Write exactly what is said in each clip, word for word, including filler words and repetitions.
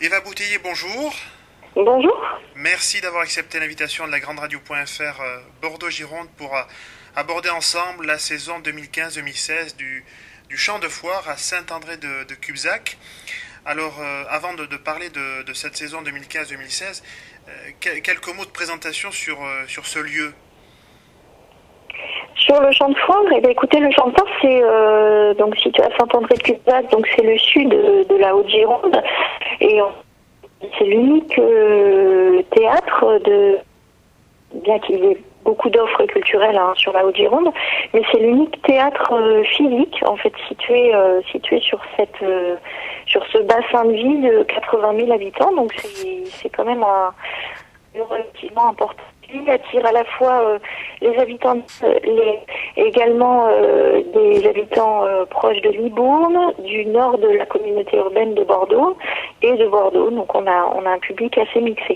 Eva Bouteiller, bonjour. Bonjour. Merci d'avoir accepté l'invitation de la Grande Radio.fr euh, Bordeaux-Gironde pour euh, aborder ensemble la saison deux mille quinze deux mille seize du, du champ de foire à Saint-André de, de Cubzac. Alors, euh, avant de, de parler de, de cette saison deux mille quinze deux mille seize, euh, que, quelques mots de présentation sur, euh, sur ce lieu. Sur le champ de foire, eh bien, écoutez, le champ de foire, c'est euh, donc situé à Saint-André de Cubzac, donc c'est le sud de, de la Haute-Gironde, et c'est l'unique euh, théâtre de, bien qu'il y ait beaucoup d'offres culturelles hein, sur la Haute-Gironde, mais c'est l'unique théâtre euh, physique en fait situé euh, situé sur cette euh, sur ce bassin de vie de quatre-vingt mille habitants, donc c'est c'est quand même un relativement important. Il attire à la fois euh, les habitants, euh, les, également euh, des habitants euh, proches de Libourne, du nord de la communauté urbaine de Bordeaux et de Bordeaux. Donc on a on a un public assez mixé.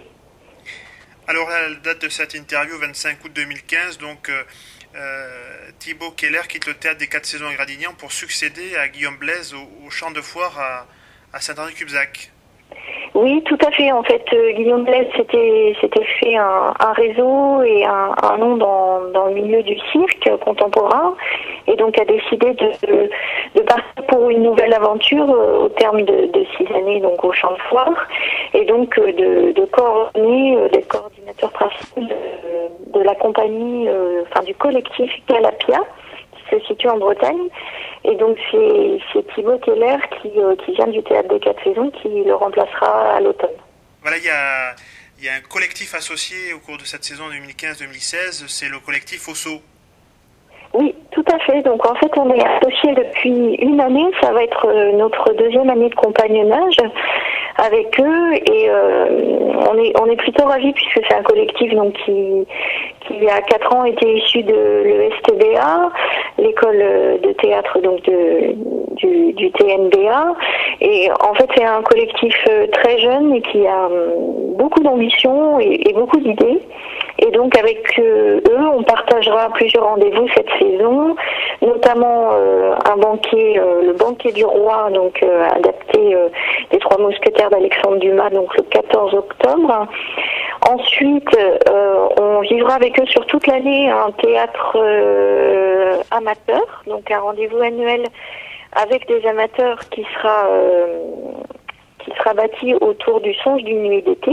Alors la date de cette interview, vingt-cinq août deux mille quinze, donc euh, euh, Thibaut Keller quitte le théâtre des Quatre Saisons à Gradignan pour succéder à Guillaume Blaise au, au champ de foire à, à Saint-André-Cubzac. Oui, tout à fait. En fait, euh, Guillaume Blaise s'était s'était fait un, un réseau et un, un nom dans, dans le milieu du cirque contemporain, et donc a décidé de, de, de partir pour une nouvelle aventure euh, au terme de, de six années donc au champ de foire, et donc euh, de, de coordonner, euh, d'être coordinateur principal de, de la compagnie, euh, enfin du collectif Calapia, qui se situe en Bretagne. Et donc c'est, c'est Thibaut Keller qui, euh, qui vient du Théâtre des Quatre Saisons qui le remplacera à l'automne. Voilà, il y a, il y a un collectif associé au cours de cette saison deux mille quinze deux mille seize, c'est le collectif Osso. Oui, tout à fait. Donc en fait on est associés depuis une année, ça va être euh, notre deuxième année de compagnonnage avec eux, et euh, on est on est plutôt ravis puisque c'est un collectif donc qui qui il y a quatre ans était issu de l'E S T B A, l'école de théâtre donc de du, du T N B A, et en fait c'est un collectif très jeune et qui a beaucoup d'ambition et, et beaucoup d'idées. Et donc avec euh, eux, on partagera plusieurs rendez-vous cette saison, notamment euh, un banquet, euh, le banquet du roi, donc euh, adapté euh, des Trois Mousquetaires d'Alexandre Dumas, donc le quatorze octobre. Ensuite, euh, on vivra avec eux sur toute l'année un théâtre euh, amateur, donc un rendez-vous annuel avec des amateurs qui sera euh, qui sera bâti autour du songe d'une nuit d'été.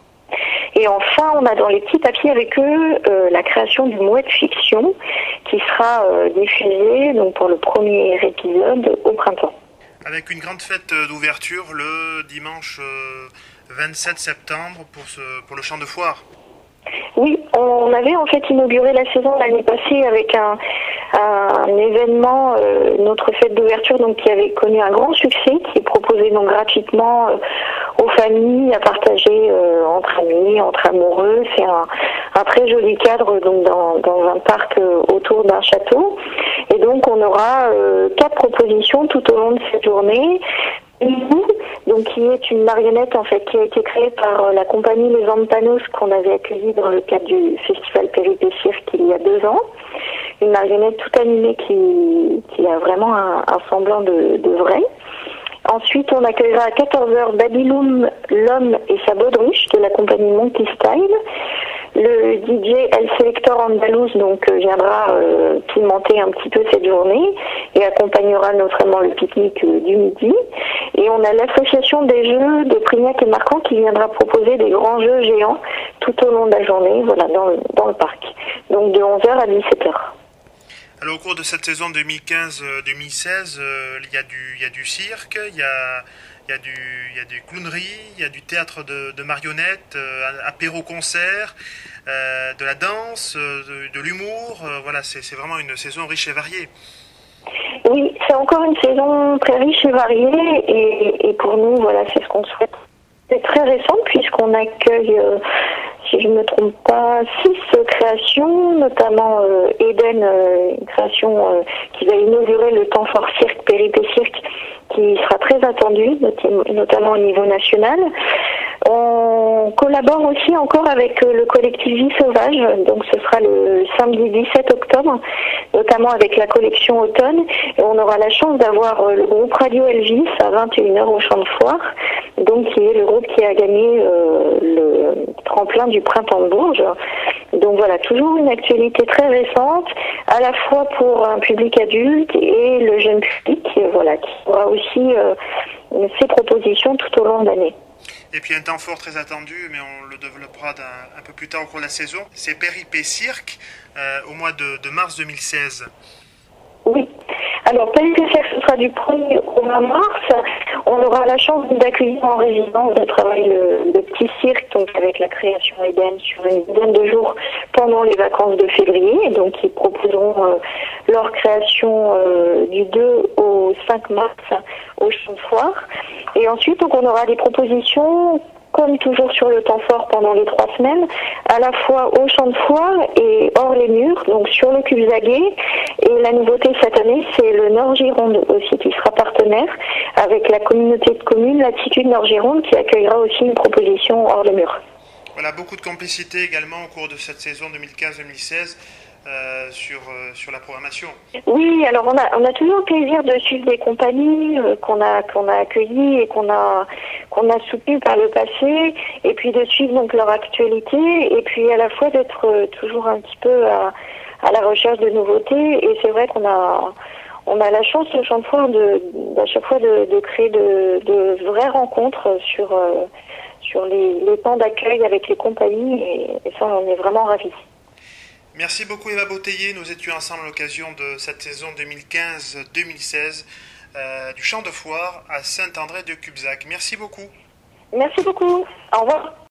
Et enfin, on a dans les petits papiers avec eux euh, la création du Mouette Fiction qui sera euh, diffusée donc pour le premier épisode au printemps. Avec une grande fête d'ouverture le dimanche euh, vingt-sept septembre pour, ce, pour le champ de foire. Oui, on avait en fait inauguré la saison l'année passée avec un, un événement, euh, notre fête d'ouverture, donc qui avait connu un grand succès, qui est proposé donc gratuitement euh, aux familles à partager euh, entre amis, entre amoureux. C'est un, un très joli cadre donc dans, dans un parc euh, autour d'un château. Et donc on aura euh, quatre propositions tout au long de cette journée. Donc qui est une marionnette en fait qui a été créée par la compagnie Les Ampanos qu'on avait accueillie dans le cadre du festival Péripé Cirque il y a deux ans. Une marionnette tout animée qui, qui a vraiment un, un semblant de, de vrai. Ensuite, on accueillera à quatorze heures Babyloom, l'homme et sa baudruche de la compagnie Monkey Style. Le D J El Selector Andalouse donc euh, viendra euh, pimenter un petit peu cette journée et accompagnera notamment le pique-nique euh, du midi. Et on a l'association des jeux de Prignac et Marquand qui viendra proposer des grands jeux géants tout au long de la journée, voilà, dans le, dans le parc. Donc de onze heures à dix-sept heures. Alors au cours de cette saison deux mille quinze deux mille seize, euh, il y a du, il y a du cirque, il y a, il y a du, il y a du clownerie, il y a du théâtre de, de marionnettes, euh, apéro-concert, euh, de la danse, euh, de, de l'humour. Euh, voilà, c'est, c'est vraiment une saison riche et variée. Oui, c'est encore une saison très riche et variée, et, et pour nous, voilà, c'est ce qu'on souhaite. C'est très récent puisqu'on accueille, euh, si je ne me trompe pas, six euh, créations, notamment euh, Eden, euh, une création euh, qui va inaugurer le temps fort cirque, Péripé Cirque, qui sera très attendue, not- notamment au niveau national. On collabore aussi encore avec euh, le collectif Vie Sauvage, donc ce sera le samedi dix-sept octobre, notamment avec la collection Automne, et on aura la chance d'avoir euh, le groupe Radio Elvis à vingt et une heures au champ de foire, donc qui est le groupe qui a gagné euh, le tremplin du printemps de Bourges. Donc voilà, toujours une actualité très récente, à la fois pour un public adulte et le jeune public, voilà, qui aura aussi euh, ses propositions tout au long de l'année. Et puis un temps fort très attendu, mais on le développera un, un peu plus tard au cours de la saison, c'est Péripé Cirque euh, au mois de, de mars deux mille seize. Oui. Alors, Péripé Cirque, ce sera du premier au vingt mars. On aura la chance d'accueillir en résidence de travail le, le petit cirque, donc avec la création Eden sur une dizaine de jours pendant les vacances de février. Donc, ils proposeront euh, leur création euh, du deux au cinq mars au Champ de Foire. Et ensuite, donc, on aura des propositions, comme toujours sur le temps fort pendant les trois semaines, à la fois au Champ de Foire et hors les murs, donc sur le Cubzaguais. Et la nouveauté cette année, c'est le Nord-Gironde aussi qui sera partenaire avec la communauté de communes Latitude Nord-Gironde qui accueillera aussi une proposition hors les murs. Voilà, beaucoup de complicité également au cours de cette saison deux mille quinze deux mille seize. Euh, sur, euh, sur la programmation. Oui, alors on a, on a toujours le plaisir de suivre des compagnies euh, qu'on a, qu'on a accueillies et qu'on a, qu'on a soutenues par le passé, et puis de suivre donc leur actualité, et puis à la fois d'être euh, toujours un petit peu à, à la recherche de nouveautés. Et c'est vrai qu'on a, on a la chance au Champ de Foire de, à chaque fois de, de créer de, de vraies rencontres sur, euh, sur les, les temps d'accueil avec les compagnies, et, et ça on est vraiment ravis. Merci beaucoup Eva Bouteiller, nous étions ensemble à l'occasion de cette saison deux mille quinze deux mille seize euh, du Champ de Foire à Saint-André de Cubzac. Merci beaucoup. Merci beaucoup, au revoir.